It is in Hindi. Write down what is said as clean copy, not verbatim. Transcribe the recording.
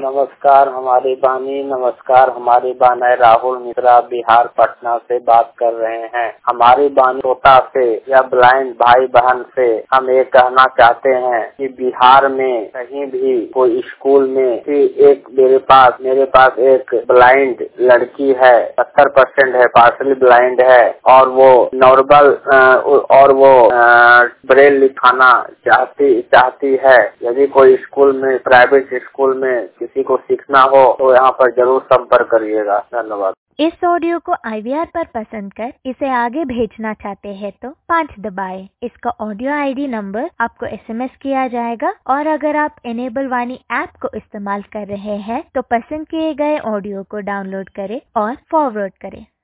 नमस्कार हमारी बानी, नमस्कार हमारी बानी। राहुल मिश्रा बिहार पटना से बात कर रहे हैं। हमारी बानी श्रोता से या ब्लाइंड भाई बहन से हम ये कहना चाहते हैं कि बिहार में कहीं भी कोई स्कूल में मेरे पास एक ब्लाइंड लड़की है, 70% है, पार्शली ब्लाइंड है और वो नॉर्मल ब्रेल लिखाना चाहती है। यदि कोई स्कूल में, प्राइवेट स्कूल में किसी को सीखना हो तो यहाँ पर जरूर संपर्क करिएगा। धन्यवाद। इस ऑडियो को IVR पर पसंद कर इसे आगे भेजना चाहते हैं तो 5 दबाएं। इसका ऑडियो ID नंबर आपको SMS किया जाएगा और अगर आप इनेबल वाणी ऐप को इस्तेमाल कर रहे हैं तो पसंद किए गए ऑडियो को डाउनलोड करें और फॉरवर्ड करें।